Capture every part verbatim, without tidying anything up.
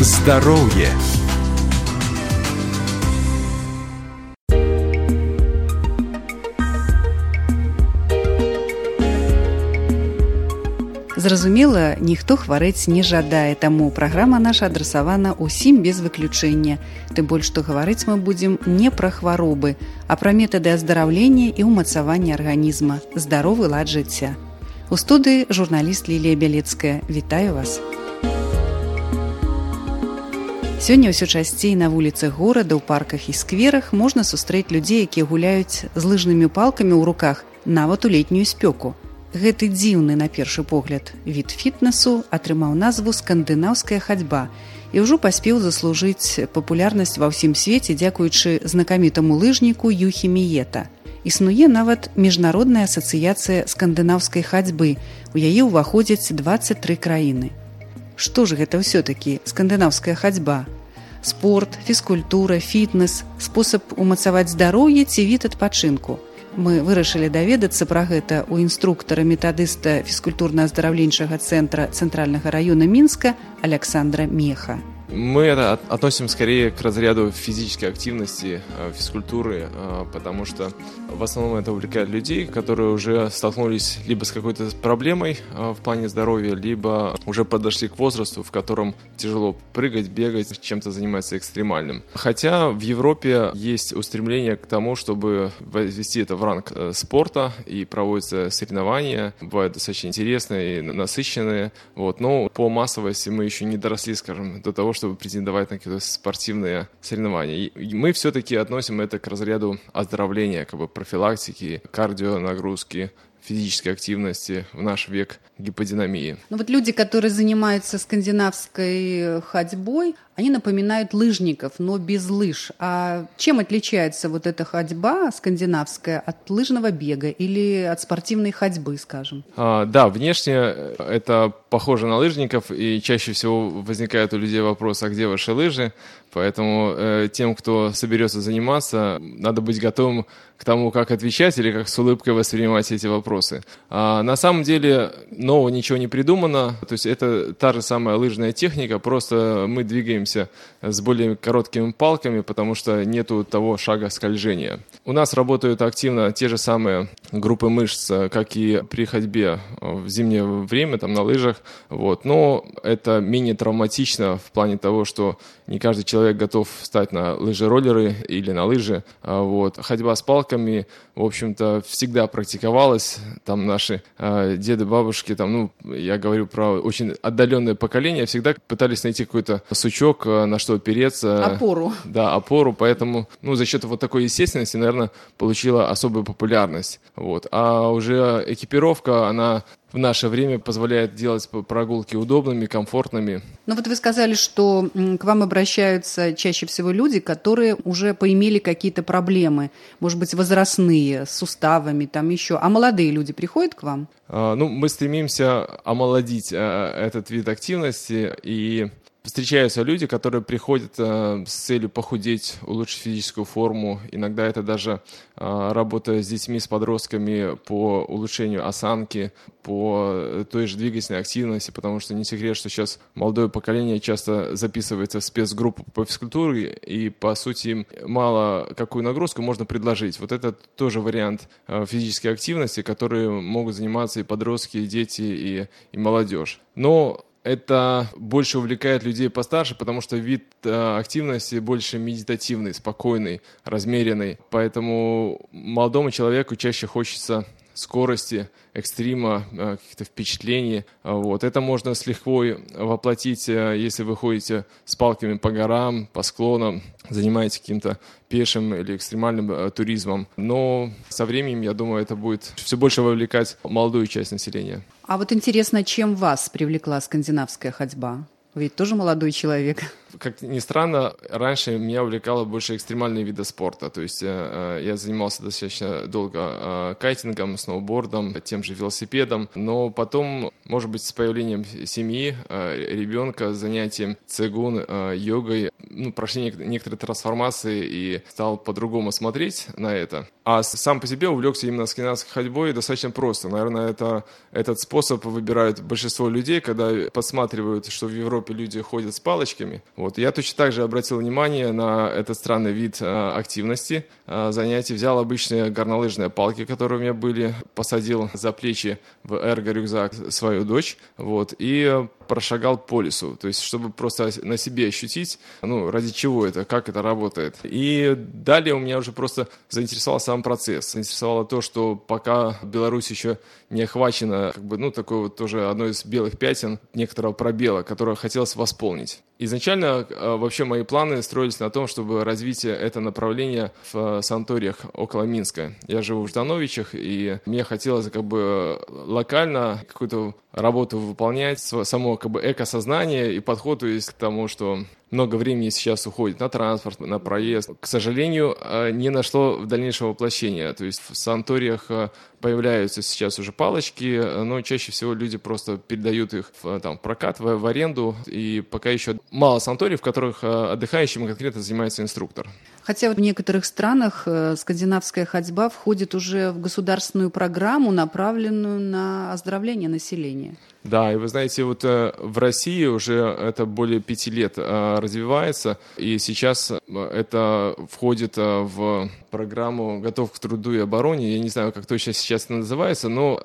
Здоровье. Зразумела, ніхто хварэць не жадае, таму праграма наша адрасавана ўсім без выключэння. Тым больш, што гаварыць мы будзем не пра хваробы, а пра метады аздараўлення і ўмацавання арганізма, здаровы лад жыцця. У студыі журналіст Лілія Бялецкая. Вітаю вас. Сёння ўсё часцей на вуліцах горада, ў парках і скверах можна сустрэць людзей, якія гуляюць з лыжнымі палкамі ў руках, нават у летнюю спёку. Гэты дзіўны, на першы погляд, від фітнесу атрымаў назву скандынаўская хадзьба і ўжо паспеў заслужыць папулярнасць ва ўсім свеце дзякуючы знакамітаму лыжніку Юхі Міета. Існуе нават міжнародная асацыяцыя скандынаўскай хадзьбы, у яе ўваходзяць дваццаць тры краіны. Што ж гэта ўсё-такі скандынаўская хадзьба? Спорт, фізкультура, фітнес, спосаб умацаваць здароўе ці від адпачынку? Мы вырашылі даведацца пра гэта ў інструктара метадыста фізкультурна-аздараўленчага цэнтра Цэнтральнага раёна Мінска Александра Меха. Мы это относим скорее к разряду физической активности, физкультуры, потому что в основном это увлекает людей, которые уже столкнулись либо с какой-то проблемой в плане здоровья, либо уже подошли к возрасту, в котором тяжело прыгать, бегать, чем-то заниматься экстремальным. Хотя в Европе есть устремление к тому, чтобы ввести это в ранг спорта, и проводятся соревнования, бывают достаточно интересные и насыщенные, вот, но по массовости мы еще не доросли, скажем, до того, чтобы претендовать на какие-то спортивные соревнования. И мы все-таки относим это к разряду оздоровления, как бы профилактики, кардионагрузки, физической активности в наш век гиподинамии. Ну вот люди, которые занимаются скандинавской ходьбой, они напоминают лыжников, но без лыж. А чем отличается вот эта ходьба скандинавская от лыжного бега или от спортивной ходьбы, скажем? А, да, внешне это похоже на лыжников, и чаще всего возникает у людей вопрос, а где ваши лыжи? Поэтому э, тем, кто соберется заниматься, надо быть готовым к тому, как отвечать или как с улыбкой воспринимать эти вопросы. А на самом деле нового ничего не придумано, то есть это та же самая лыжная техника, просто мы двигаемся с более короткими палками, потому что нету того шага скольжения. У нас работают активно те же самые группы мышц, как и при ходьбе в зимнее время, там на лыжах, вот. Но это менее травматично в плане того, что не каждый человек готов встать на лыжи-роллеры или на лыжи. Вот. Ходьба с палками, в общем-то, всегда практиковалась. Там наши э, деды, бабушки, там, ну, я говорю про очень отдаленное поколение, всегда пытались найти какой-то сучок, на что опереться. Опору. Да, опору. Поэтому, ну, за счет вот такой естественности, наверное, получила особую популярность. Вот. А уже экипировка, она в наше время позволяет делать прогулки удобными, комфортными. Ну вот вы сказали, что к вам обращаются чаще всего люди, которые уже поимели какие-то проблемы, может быть, возрастные, с суставами, там еще. А молодые люди приходят к вам? А, ну, мы стремимся омолодить а, этот вид активности, и встречаются люди, которые приходят э, с целью похудеть, улучшить физическую форму. Иногда это даже э, работа с детьми, с подростками по улучшению осанки, по той же двигательной активности, потому что не секрет, что сейчас молодое поколение часто записывается в спецгруппу по физкультуре, и, по сути, им мало какую нагрузку можно предложить. Вот это тоже вариант э, физической активности, которые могут заниматься и подростки, и дети, и, и молодежь. Но это больше увлекает людей постарше, потому что вид э, активности больше медитативный, спокойный, размеренный. Поэтому молодому человеку чаще хочется скорости, экстрима, э, каких-то впечатлений. Вот. Это можно с лихвой воплотить, э, если вы ходите с палками по горам, по склонам, занимаетесь каким-то пешим или экстремальным э, туризмом. Но со временем, я думаю, это будет все больше вовлекать молодую часть населения. А вот интересно, чем вас привлекла скандинавская ходьба? Вы ведь тоже молодой человек. Как ни странно, раньше меня увлекало больше экстремальные виды спорта. То есть я занимался достаточно долго кайтингом, сноубордом, тем же велосипедом. Но потом, может быть, с появлением семьи, ребенка, занятием цигун, йогой, ну, прошли некоторые трансформации и стал по-другому смотреть на это. А сам по себе увлекся именно скандинавской ходьбой достаточно просто. Наверное, это, этот способ выбирают большинство людей, когда посматривают, что в Европе люди ходят с палочками. Вот. Я точно так же обратил внимание на этот странный вид а, активности, а, занятий. Взял обычные горнолыжные палки, которые у меня были, посадил за плечи в эрго-рюкзак свою дочь, вот, и прошагал по лесу, то есть чтобы просто на себе ощутить, ну, ради чего это, как это работает. И далее у меня уже просто заинтересовал сам процесс. Заинтересовало то, что пока Беларусь еще не охвачена, как бы, ну, такой вот тоже одной из белых пятен, некоторого пробела, которое хотелось восполнить. Изначально вообще мои планы строились на том, чтобы развить это направление в санаториях около Минска. Я живу в Ждановичах, и мне хотелось как бы локально какую-то работу выполнять, само как бы экосознание и подход, то есть к тому, что много времени сейчас уходит на транспорт, на проезд. К сожалению, не нашло дальнейшего воплощения. То есть в санаториях появляются сейчас уже палочки, но чаще всего люди просто передают их в там, прокат, в, в аренду. И пока еще мало санаториев, в которых отдыхающим конкретно занимается инструктор. Хотя в некоторых странах скандинавская ходьба входит уже в государственную программу, направленную на оздоровление населения. Да, и вы знаете, вот в России уже это более пяти лет развивается, и сейчас это входит в программу «Готов к труду и обороне». Я не знаю, как точно сейчас это называется, но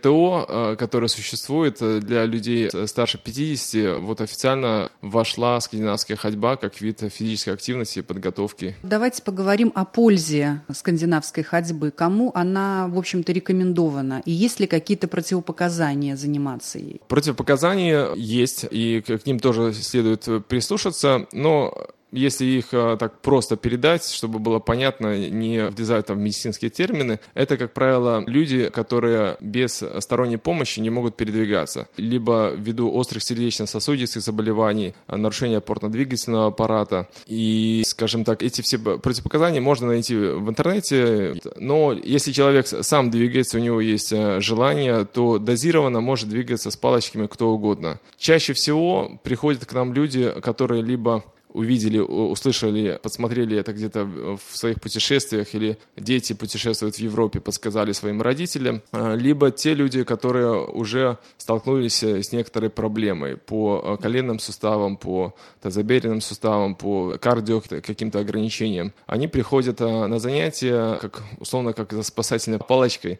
ГТО, которое существует для людей старше пятидесяти, вот официально вошла скандинавская ходьба как вид физической активности и подготовки. Давайте поговорим о пользе скандинавской ходьбы. Кому она, в общем-то, рекомендована? И есть ли какие-то противопоказания заниматься ей? Противопоказания есть, и к ним тоже следует прислушаться, но если их так просто передать, чтобы было понятно, не влезая там в медицинские термины, это, как правило, люди, которые без сторонней помощи не могут передвигаться. Либо ввиду острых сердечно-сосудистых заболеваний, нарушения опорно-двигательного аппарата. И, скажем так, эти все противопоказания можно найти в интернете, но если человек сам двигается, у него есть желание, то дозированно может двигаться с палочками кто угодно. Чаще всего приходят к нам люди, которые либо увидели, услышали, подсмотрели это где-то в своих путешествиях, или дети путешествуют в Европе, подсказали своим родителям, либо те люди, которые уже столкнулись с некоторой проблемой по коленным суставам, по тазобедренным суставам, по кардио каким-то ограничениям. Они приходят на занятия, как, условно, как за спасательной палочкой,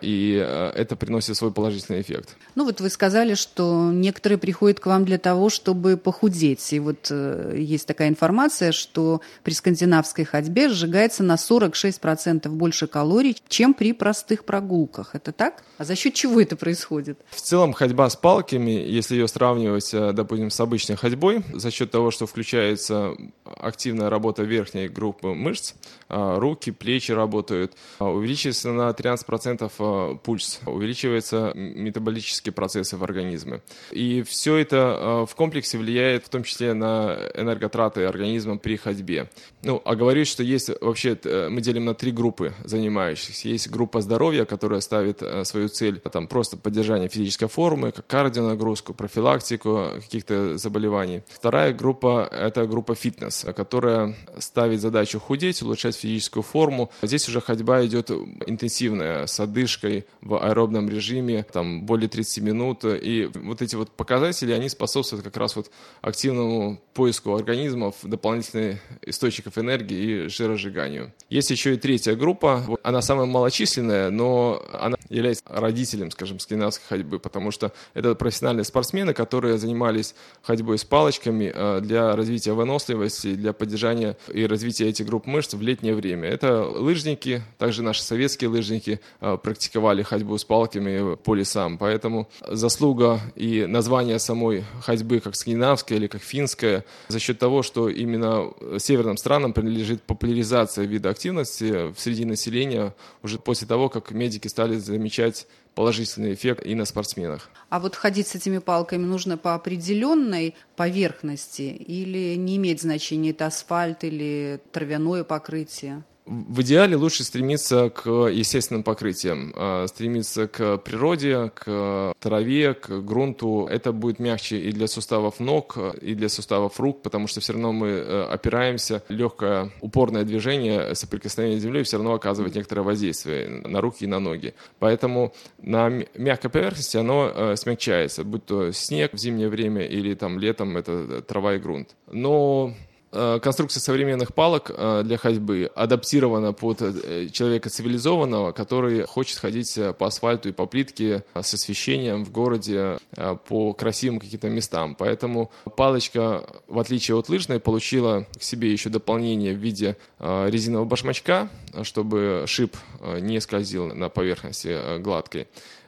и это приносит свой положительный эффект. Ну вот вы сказали, что некоторые приходят к вам для того, чтобы похудеть, и вот есть такая информация, что при скандинавской ходьбе сжигается на сорок шесть процентов больше калорий, чем при простых прогулках. Это так? А за счет чего это происходит? В целом ходьба с палками, если ее сравнивать, допустим, с обычной ходьбой, за счет того, что включается активная работа верхней группы мышц, руки, плечи работают, увеличивается на тринадцать процентов пульс, увеличиваются метаболические процессы в организме. И все это в комплексе влияет в том числе на энерготраты организма при ходьбе. Ну, а говорю, что есть вообще, мы делим на три группы занимающихся. Есть группа здоровья, которая ставит свою цель там, просто поддержание физической формы, как кардионагрузку, профилактику каких-то заболеваний. Вторая группа – это группа фитнес, которая ставит задачу худеть, улучшать физическую форму. Здесь уже ходьба идет интенсивная, с одышкой в аэробном режиме, там более тридцати минут. И вот эти вот показатели, они способствуют как раз вот активному поиску организма, дополнительных источников энергии и жиросжиганию. Есть еще и третья группа. Она самая малочисленная, но она является родителем, скажем, скандинавской ходьбы, потому что это профессиональные спортсмены, которые занимались ходьбой с палочками для развития выносливости, для поддержания и развития этих групп мышц в летнее время. Это лыжники, также наши советские лыжники практиковали ходьбу с палками по лесам. Поэтому заслуга и название самой ходьбы как скандинавская или как финская за счет того, что именно северным странам принадлежит популяризация вида активности в среди населения уже после того, как медики стали замечать положительный эффект и на спортсменах. А вот ходить с этими палками нужно по определенной поверхности или не имеет значения, это асфальт или травяное покрытие? В идеале лучше стремиться к естественным покрытиям, стремиться к природе, к траве, к грунту. Это будет мягче и для суставов ног, и для суставов рук, потому что все равно мы опираемся. Легкое упорное движение, соприкосновение с землей все равно оказывает некоторое воздействие на руки и на ноги. Поэтому на мягкой поверхности оно смягчается, будь то снег в зимнее время или там летом это трава и грунт. Но конструкция современных палок для ходьбы адаптирована под человека цивилизованного, который хочет ходить по асфальту и по плитке с освещением в городе по красивым каким-то местам. Поэтому палочка, в отличие от лыжной, получила к себе еще дополнение в виде резинового башмачка, чтобы шип не скользил на поверхности гладкой.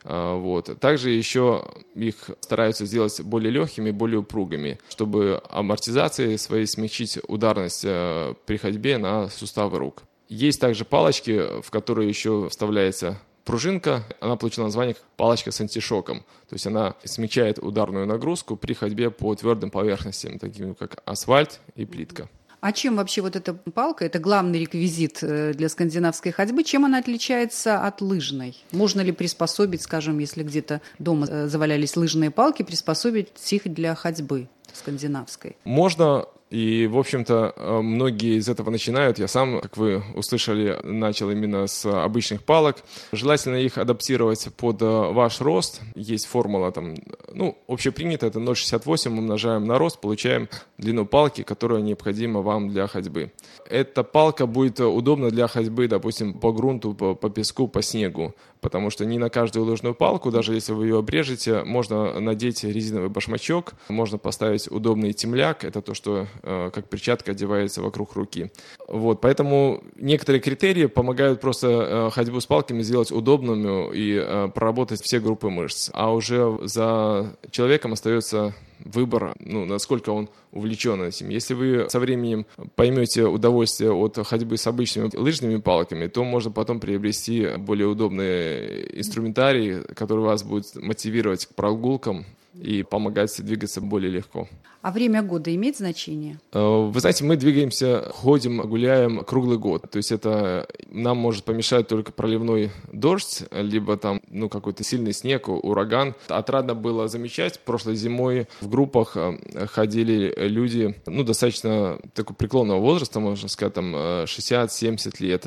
Вот. Также еще их стараются сделать более легкими, более упругими, чтобы амортизацией своей смягчить ударность при ходьбе на суставы рук. Есть также палочки, в которые еще вставляется пружинка. Она получила название палочка с антишоком. То есть она смягчает ударную нагрузку при ходьбе по твердым поверхностям, таким как асфальт и плитка. А чем вообще вот эта палка, это главный реквизит для скандинавской ходьбы, чем она отличается от лыжной? Можно ли приспособить, скажем, если где-то дома завалялись лыжные палки, приспособить их для ходьбы скандинавской? Можно. И, в общем-то, многие из этого начинают. Я сам, как вы услышали, начал именно с обычных палок. Желательно их адаптировать под ваш рост. Есть формула, там, ну, общепринятая, это ноль целых шестьдесят восемь, умножаем на рост, получаем длину палки, которая необходима вам для ходьбы. Эта палка будет удобна для ходьбы, допустим, по грунту, по, по песку, по снегу. Потому что не на каждую лыжную палку, даже если вы ее обрежете, можно надеть резиновый башмачок, можно поставить удобный темляк, это то, что э, как перчатка одевается вокруг руки. Вот, поэтому некоторые критерии помогают просто э, ходьбу с палками сделать удобную и э, проработать все группы мышц. А уже за человеком остается выбор, ну, насколько он увлечен этим. Если вы со временем поймете удовольствие от ходьбы с обычными лыжными палками, то можно потом приобрести более удобный инструментарий, который вас будет мотивировать к прогулкам и помогать двигаться более легко. А время года имеет значение? Вы знаете, мы двигаемся, ходим, гуляем круглый год. То есть это нам может помешать только проливной дождь, либо там, ну, какой-то сильный снег, ураган. Отрадно было замечать, прошлой зимой в группах ходили люди, ну, достаточно такого преклонного возраста, можно сказать, там шестьдесят-семьдесят лет.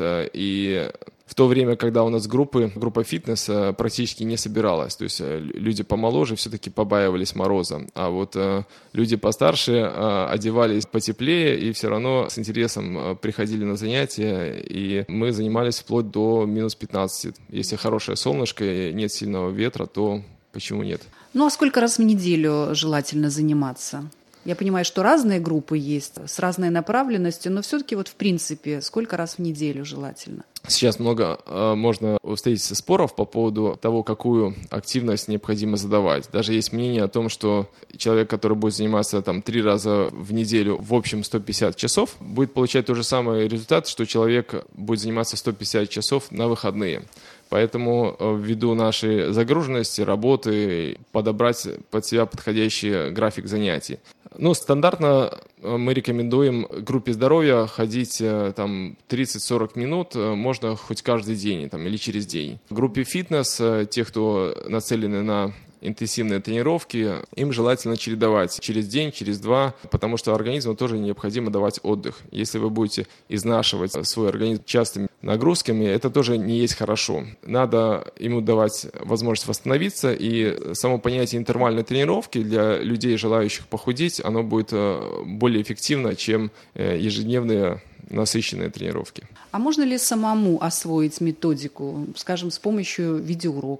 И в то время, когда у нас группы, группа фитнеса практически не собиралась. То есть люди помоложе все-таки побаивались мороза. А вот люди постарше одевались потеплее и все равно с интересом приходили на занятия. И мы занимались вплоть до минус пятнадцати. Если хорошее солнышко и нет сильного ветра, то почему нет? Ну а сколько раз в неделю желательно заниматься? Я понимаю, что разные группы есть, с разной направленностью, но все-таки вот в принципе сколько раз в неделю желательно? Сейчас много э, можно встретить споров по поводу того, какую активность необходимо задавать. Даже есть мнение о том, что человек, который будет заниматься там три раза в неделю, в общем сто пятьдесят часов, будет получать тот же самый результат, что человек будет заниматься сто пятьдесят часов на выходные. Поэтому ввиду нашей загруженности, работы, подобрать под себя подходящий график занятий. Ну, стандартно мы рекомендуем группе здоровья ходить там тридцать-сорок минут, можно хоть каждый день там, или через день. В группе фитнес, те, кто нацелены на интенсивные тренировки, им желательно чередовать через день, через два, потому что организму тоже необходимо давать отдых. Если вы будете изнашивать свой организм частыми нагрузками, это тоже не есть хорошо. Надо ему давать возможность восстановиться, и само понятие интервальной тренировки для людей, желающих похудеть, оно будет более эффективно, чем ежедневные насыщенные тренировки. А можно ли самому освоить методику, скажем, с помощью видеоурока?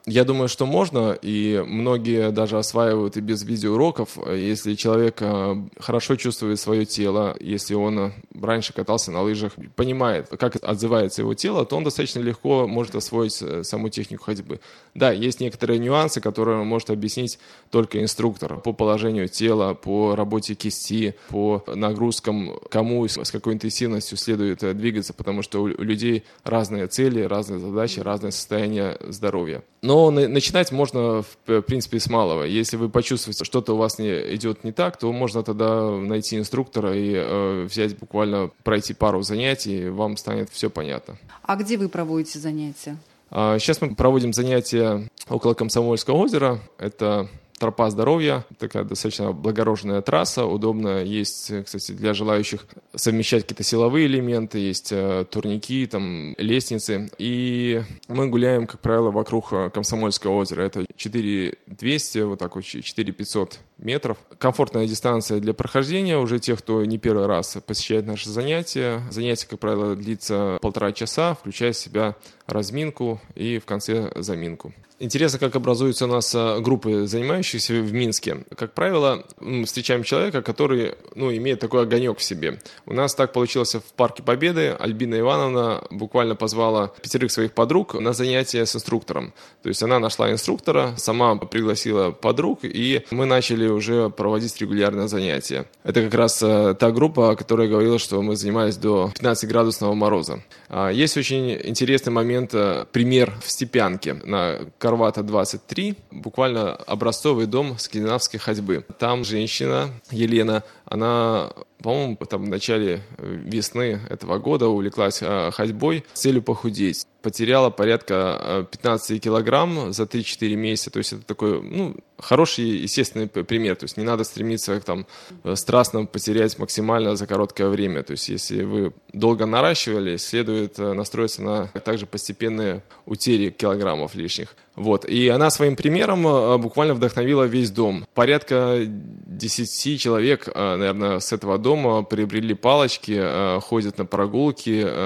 Я думаю, что можно, и многие даже осваивают и без видеоуроков. Если человек хорошо чувствует свое тело, если он раньше катался на лыжах, понимает, как отзывается его тело, то он достаточно легко может освоить саму технику ходьбы. Да, есть некоторые нюансы, которые может объяснить только инструктор по положению тела, по работе кисти, по нагрузкам, кому с какой интенсивностью следует двигаться, потому что у людей разные цели, разные задачи, разное состояние здоровья. Но начинать можно, в принципе, с малого. Если вы почувствуете, что что-то у вас не идет не так, то можно тогда найти инструктора и э, взять буквально, пройти пару занятий, и вам станет все понятно. А где вы проводите занятия? А, сейчас мы проводим занятия около Комсомольского озера. Это тропа здоровья, такая достаточно благороженная трасса, удобно. Есть, кстати, для желающих совмещать какие-то силовые элементы, есть э, турники, там, лестницы. И мы гуляем, как правило, вокруг Комсомольского озера. Это четыре тысячи двести, вот так вот, четыре тысячи пятьсот метров. Комфортная дистанция для прохождения уже тех, кто не первый раз посещает наши занятия. Занятие, как правило, длится полтора часа, включая в себя разминку и в конце заминку. Интересно, как образуются у нас группы, занимающиеся в Минске. Как правило, мы встречаем человека, который, ну, имеет такой огонек в себе. У нас так получилось в Парке Победы. Альбина Ивановна буквально позвала пятерых своих подруг на занятия с инструктором. То есть она нашла инструктора, сама пригласила подруг, и мы начали уже проводить регулярные занятия. Это как раз та группа, которая говорила, что мы занимались до пятнадцатиградусного мороза. Есть очень интересный момент, пример в Степянке на Карвата двадцать три, буквально образцовый дом скандинавской ходьбы. Там женщина Елена, она, по-моему, там в начале весны этого года увлеклась ходьбой с целью похудеть. Потеряла порядка пятнадцать килограмм за три-четыре месяца. То есть это такой, ну, хороший, естественный пример. То есть не надо стремиться там страстно потерять максимально за короткое время. То есть если вы долго наращивали, следует настроиться на также постепенные утери килограммов лишних. Вот. И она своим примером буквально вдохновила весь дом. Порядка десяти человек, наверное, с этого дома приобрели палочки, ходят на прогулки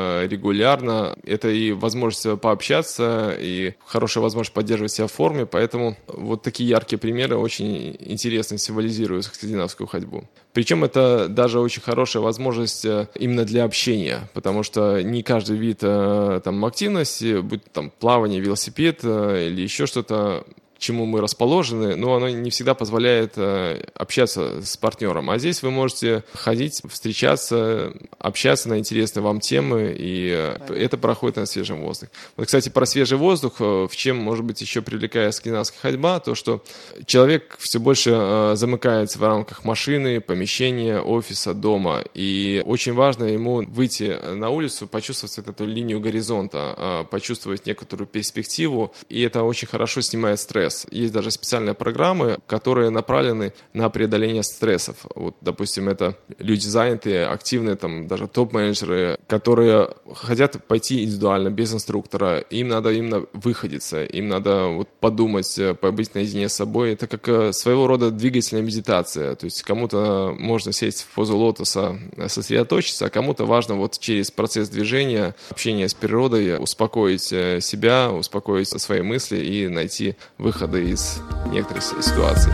регулярно. Это и возможность пообщаться, и хорошая возможность поддерживать себя в форме. Поэтому вот такие яркие примеры очень интересно символизируют скандинавскую ходьбу. Причем это даже очень хорошая возможность именно для общения, потому что не каждый вид там, активности, будь там плавание, велосипед или еще что-то, к чему мы расположены, но оно не всегда позволяет э, общаться с партнером. А здесь вы можете ходить, встречаться, общаться на интересные вам темы, и э, это проходит на свежем воздухе. Вот, кстати, про свежий воздух, э, в чем, может быть, еще привлекает скандинавская ходьба, то, что человек все больше э, замыкается в рамках машины, помещения, офиса, дома, и очень важно ему выйти на улицу, почувствовать эту линию горизонта, э, почувствовать некоторую перспективу, и это очень хорошо снимает стресс. Есть даже специальные программы, которые направлены на преодоление стрессов. Вот, допустим, это люди занятые, активные, там, даже топ-менеджеры, которые хотят пойти индивидуально, без инструктора. Им надо именно выходиться, им надо вот, подумать, побыть наедине с собой. Это как своего рода двигательная медитация. То есть кому-то можно сесть в позу лотоса, сосредоточиться, а кому-то важно вот через процесс движения, общения с природой успокоить себя, успокоить свои мысли и найти выход выхода из некоторых ситуаций.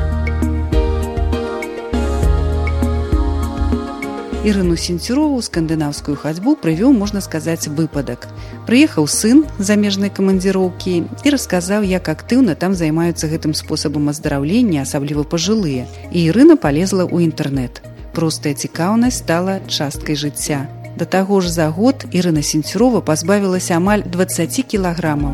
Ірину Сенцюрову ў скандынаўскую хадзьбу прывёў, можна сказаць, выпадак. Прыехаў сын з замежнай камандзіроўкі і расказаў, як актыўна там займаюцца гэтым спосабам аздараўлення, асабліва пажылыя. І Ірына палезла ў інтэрнэт. Простая цікаўнасць стала часткай жыцця. Да таго ж за год Ірына Сенцюрова пазбавілася амаль двадцать кілаграмаў.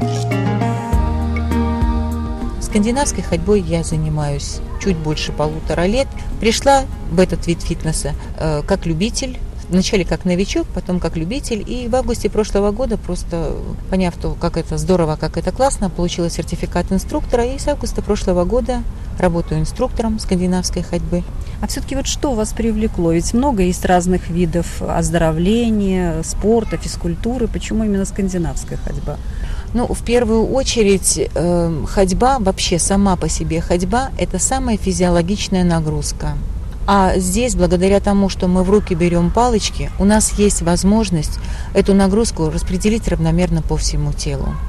Скандинавской ходьбой я занимаюсь чуть больше полутора лет. Пришла в этот вид фитнеса э, как любитель, вначале как новичок, потом как любитель. И в августе прошлого года, просто поняв, то, как это здорово, как это классно, получила сертификат инструктора. И с августа прошлого года работаю инструктором скандинавской ходьбы. А все-таки вот что вас привлекло? Ведь много есть разных видов оздоровления, спорта, физкультуры. Почему именно скандинавская ходьба? Ну, в первую очередь, э, ходьба, вообще сама по себе ходьба, это самая физиологичная нагрузка. А здесь, благодаря тому, что мы в руки берем палочки, у нас есть возможность эту нагрузку распределить равномерно по всему телу. То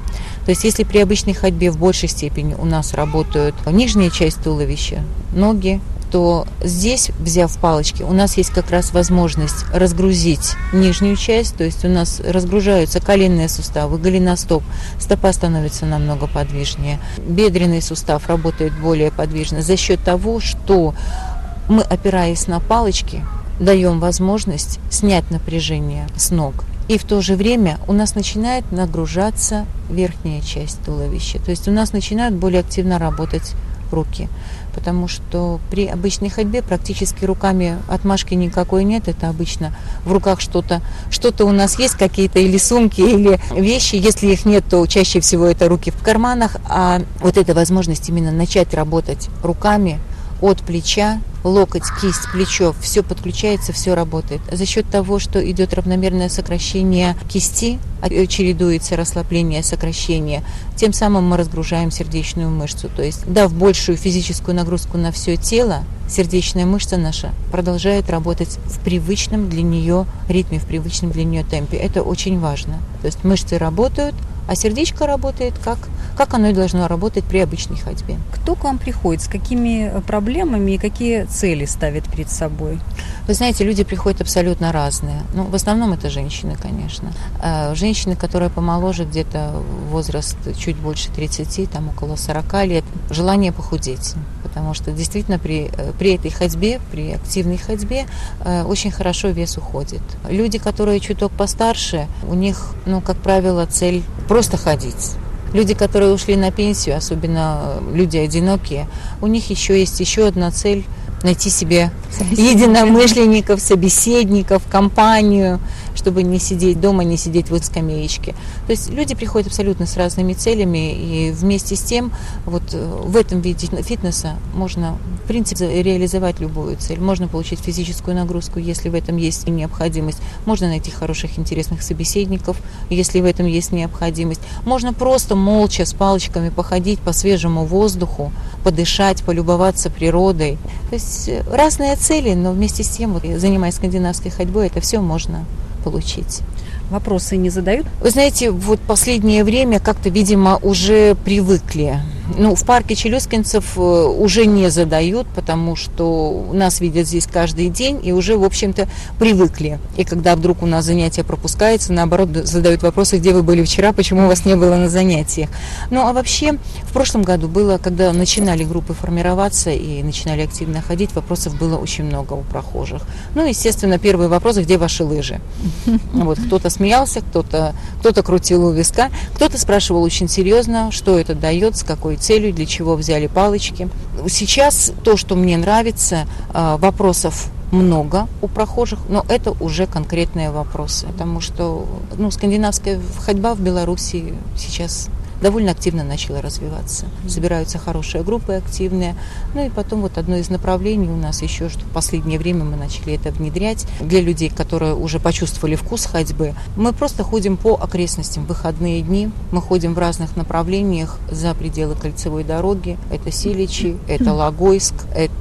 То есть если при обычной ходьбе в большей степени у нас работают нижняя часть туловища, ноги, то здесь, взяв палочки, у нас есть как раз возможность разгрузить нижнюю часть, то есть у нас разгружаются коленные суставы, голеностоп, стопа становится намного подвижнее, бедренный сустав работает более подвижно за счет того, что мы, опираясь на палочки, даем возможность снять напряжение с ног. И в то же время у нас начинает нагружаться верхняя часть туловища, то есть у нас начинают более активно работать руки. Потому что при обычной ходьбе практически руками отмашки никакой нет. Это обычно в руках что-то, что-то у нас есть, какие-то или сумки, или вещи. Если их нет, то чаще всего это руки в карманах. А вот эта возможность именно начать работать руками от плеча, локоть, кисть, плечо, все подключается, все работает. За счет того, что идет равномерное сокращение кисти, чередуется расслабление, сокращение, тем самым мы разгружаем сердечную мышцу. То есть, дав большую физическую нагрузку на все тело, сердечная мышца наша продолжает работать в привычном для нее ритме, в привычном для нее темпе. Это очень важно. То есть мышцы работают, а сердечко работает, как, как оно и должно работать при обычной ходьбе. Кто к вам приходит, с какими проблемами и какие цели ставит перед собой? Вы знаете, люди приходят абсолютно разные. Ну, в основном это женщины, конечно. Женщины, которые помоложе, где-то возраст чуть больше тридцати, там около сорока лет, желание похудеть. Потому что действительно при, при этой ходьбе, при активной ходьбе очень хорошо вес уходит. Люди, которые чуток постарше, у них, ну, как правило, цель просто ходить. Люди, которые ушли на пенсию, особенно люди одинокие, у них еще есть еще одна цель – найти себе единомышленников, собеседников, компанию, чтобы не сидеть дома, не сидеть в скамеечке. То есть люди приходят абсолютно с разными целями, и вместе с тем вот в этом виде фитнеса можно, в принципе, реализовать любую цель. Можно получить физическую нагрузку, если в этом есть необходимость. Можно найти хороших, интересных собеседников, если в этом есть необходимость. Можно просто молча с палочками походить по свежему воздуху, подышать, полюбоваться природой. То есть разные цели, но вместе с тем, вот, занимаясь скандинавской ходьбой, это все можно получить. Вопросы не задают? Вы знаете, вот последнее время как-то, видимо, уже привыкли. Ну, в парке челюскинцев уже не задают, потому что нас видят здесь каждый день и уже, в общем-то, привыкли. И когда вдруг у нас занятие пропускается, наоборот, задают вопросы, где вы были вчера, почему вас не было на занятиях. Ну, а вообще, в прошлом году было, когда начинали группы формироваться и начинали активно ходить, вопросов было очень много у прохожих. Ну, естественно, первый вопрос, где ваши лыжи? Вот, кто-то смеялся, кто-то, кто-то крутил у виска, кто-то спрашивал очень серьезно, что это дает, с какой целью, для чего взяли палочки. Сейчас то, что мне нравится, вопросов много у прохожих, но это уже конкретные вопросы, потому что ну, скандинавская ходьба в Беларуси сейчас довольно активно начала развиваться. Собираются хорошие группы активные. Ну и потом вот одно из направлений у нас еще, что в последнее время мы начали это внедрять для людей, которые уже почувствовали вкус ходьбы. Мы просто ходим по окрестностям в выходные дни. Мы ходим в разных направлениях за пределы кольцевой дороги. Это Силичи, это Логойск,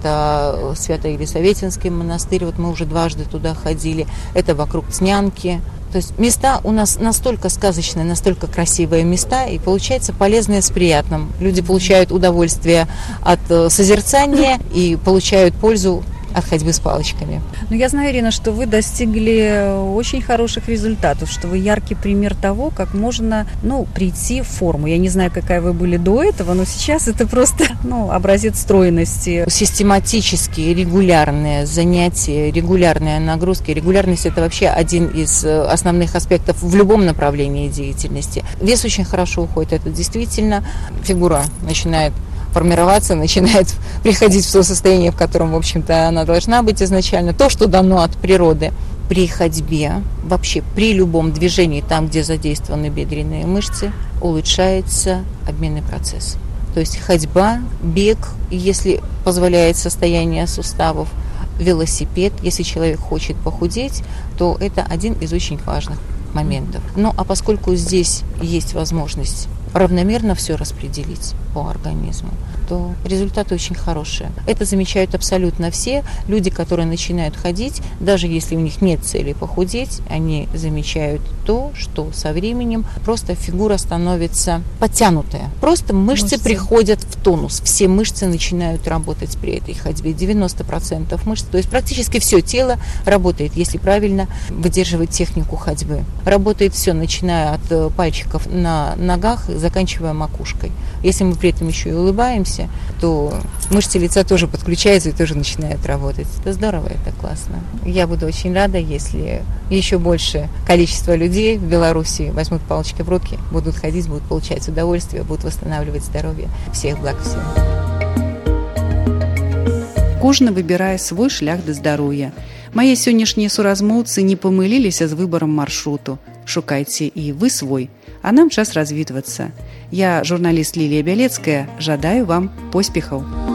это Свято-Елисаветинский монастырь. Вот мы уже дважды туда ходили. Это вокруг Цнянки. То есть места у нас настолько сказочные, настолько красивые места, и получается полезное с приятным. Люди получают удовольствие от созерцания и получают пользу от ходьбы с палочками. Ну, я знаю, Ирина, что вы достигли очень хороших результатов, что вы яркий пример того, как можно, ну, прийти в форму. Я не знаю, какая вы были до этого, но сейчас это просто, ну, образец стройности. Систематические, регулярные занятия, регулярные нагрузки. Регулярность – это вообще один из основных аспектов в любом направлении деятельности. Вес очень хорошо уходит. Это действительно фигура начинает формироваться, начинает приходить в то состояние, в котором, в общем-то, она должна быть изначально. То, что дано от природы. При ходьбе, вообще при любом движении, там, где задействованы бедренные мышцы, улучшается обменный процесс. То есть ходьба, бег, если позволяет состояние суставов, велосипед, если человек хочет похудеть, то это один из очень важных моментов. Ну, а поскольку здесь есть возможность равномерно все распределить по организму, то результаты очень хорошие. Это замечают абсолютно все. Люди, которые начинают ходить, даже если у них нет цели похудеть, они замечают то, что со временем просто фигура становится подтянутая. Просто мышцы, мышцы приходят в тонус. Все мышцы начинают работать при этой ходьбе. девяносто процентов мышц, то есть практически все тело работает, если правильно выдерживать технику ходьбы. Работает все, начиная от пальчиков на ногах, заканчивая макушкой. Если мы при этом еще и улыбаемся, то мышцы лица тоже подключаются и тоже начинают работать. Это здорово, это классно. Я буду очень рада, если еще больше количество людей в Беларуси возьмут палочки в руки, будут ходить, будут получать удовольствие, будут восстанавливать здоровье. Всех благ всем. Кожны выбірае свой шлях да здароўя. Мае сённяшнія суразмоўцы не памыліліся з выбарам маршруту. Шукайце і вы свой, а нам час развітвацца. Я, журналіст Лілія Бялецкая, жадаю вам поспехаў.